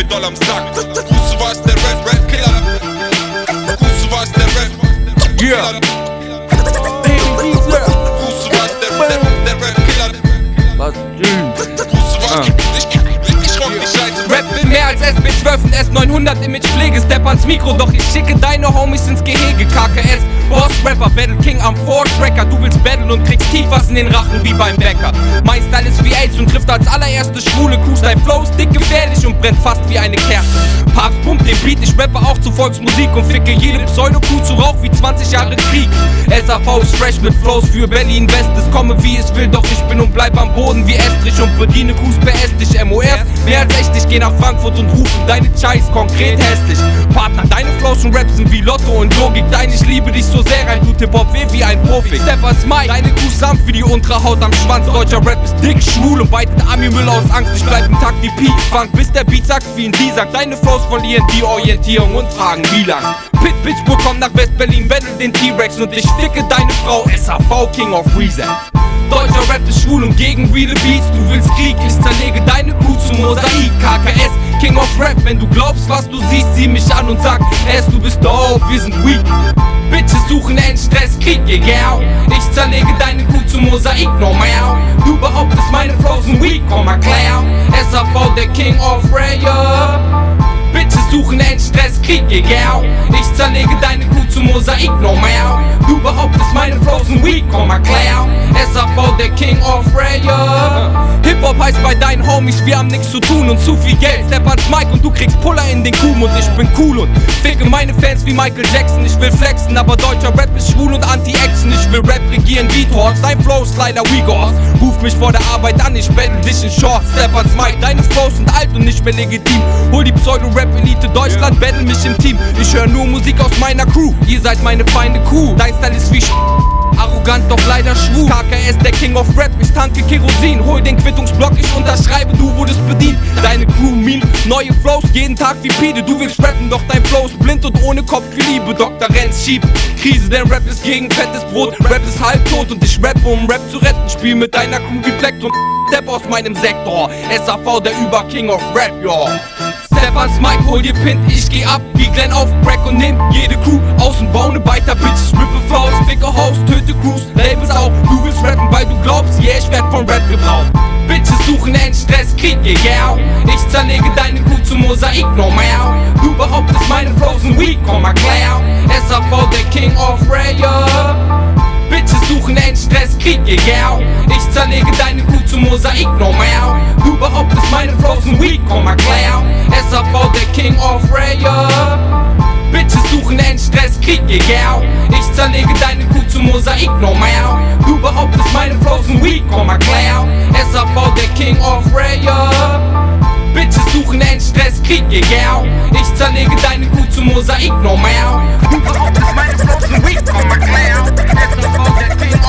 doll am Sack. Wusste was, der Rap-Killer. Wusste was, der Rap-Killer. Wusste was, der Rap-Killer. Wusste was, ich rock die Scheiße. Rap will mehr als SB12 und S900 Image-Pflege. Step ans Mikro, doch ich schicke deine Homies ins Gehege. KKS, Boss-Rapper, Battle King am Four-Tracker. Du willst battlen und kriegst tief was in den Rachen wie beim Bäcker. Mein Style ist wie AIDS und trifft als allererste schwule Crews. Dein Flow ist dick gefährlich und brennt fast wie eine Kerze. Papst pumpt den Beat, ich rappe auch zu Volksmusik und ficke jede Pseudo-Crew zu Rauch wie 20 Jahre Krieg. SAV ist fresh mit Flows für Berlin West. Es komme wie es will, doch ich bin und bleib am Boden wie Estrich und bediene Crews per Estig. MORs, mehr als echt, ich geh nach Frankfurt und rufe deine Scheiß konkret hässlich. Partner, deine Flows und Raps sind wie Lotto und Logik. Dein ich liebe dich so sehr, rein tut Hip-Hop weh wie ein Profi. Steppers Mike, deine Crew sanft wie die untere Haut am Schwanz. Deutscher Rap ist dick, schwul und beitet Ami-Müll aus Angst. Ich bleib im Takt wie P-Funk, bis der Beat sagt wie ein D sagt. Deine Flows verlieren die Orientierung und fragen wie lang. Pitbull kommt nach West-Berlin, battle den T-Rex und ich ficke deine Frau. SAV, King of Reason. Deutscher Rap ist schwul und gegen reale Beats. Du willst Krieg, ich zerlege deine Crew zu Mosaik. KKS, King of Rap, wenn du glaubst, was du siehst, sieh mich an und sag, du bist dope, wir sind weak. Bitches suchen Endstress, Krieg, yeah. Ich zerlege deine Crew zu Mosaik, normal. Du behauptest meine Frozen Weak, komm mal klar. SAV, der King of Rap. Bitches suchen Endstress, Krieg, yeah. Ich zerlege deine Crew zu Mosaik, normal. Du behauptest meine Frozen Weak, komm mal klar. SAV, der King of Rap. Hip-Hop heißt bei deinen Homies, wir haben nichts zu tun und zu viel Geld. Step ans Mic und du kriegst Puller in den Kuhm und ich bin cool und ficke meine Fans wie Michael Jackson. Ich will flexen, aber deutscher Rap ist schwul und Anti-Action. Ich will Rap regieren wie Torch, dein Flow ist leider Uyghurs. Ruf mich vor der Arbeit an, ich battle dich in Shorts. Step ans Mic, deine Flows sind alt und nicht mehr legitim. Hol die Pseudo-Rap-Elite Deutschland, battle mich im Team. Ich höre nur Musik aus meiner Crew, ihr seid meine feinde Kuh. Dein Style ist wie arrogant, doch leider schwul. KKS, der King of Rap, ich tanke Kerosin. Hol den Quittungsblock, ich unterschreibe, du wurdest bedient. Deine Crew mean, neue Flows, jeden Tag wie Pide. Du willst rappen, doch dein Flow ist blind und ohne Kopf wie Liebe. Dr. Renz schiebt Krise, denn Rap ist gegen fettes Brot. Rap ist halbtot und ich rappe, um Rap zu retten. Spiel mit deiner Crew wie Plektrum, Step aus meinem Sektor. SAV, der Über-King of Rap, yo. Step ans Mic, hol dir Pint, ich geh ab wie Glenn auf Crack und nehm jede Crew aus und baue ne Beiter, Bitches, rippe Flows, ficke Host, töte Crews, Labels auch. Du willst rappen, weil du glaubst, yeah, ich werd von Rap gebraucht. Bitches suchen Endstress, Krieg, yeah. Ich zerlege deine Crew zu Mosaik, normal. Du behauptest meine Frozen Weak, komm mal klar. SAV, der King of Rap. Bitches suchen Endstress, Krieg, yeah. Ich zerlege deine Crew zu Mosaik, normal. Du behauptest meine Frozen Weak, komm mal klar. SAV, der King of Rap. Bitches suchen Endstress, Krieg, yeah. Ich zerlege deine Crew zu Mosaik, normal. Du behauptest meine Frozen Weak, komm mal klar. SAV, der King of Rap. Bitches suchen Endstress, Krieg, yeah. Ich zerlege deine Crew zu Mosaik, normal. Du behauptest meine Frozen Weak, komm mal klar. SAV, der King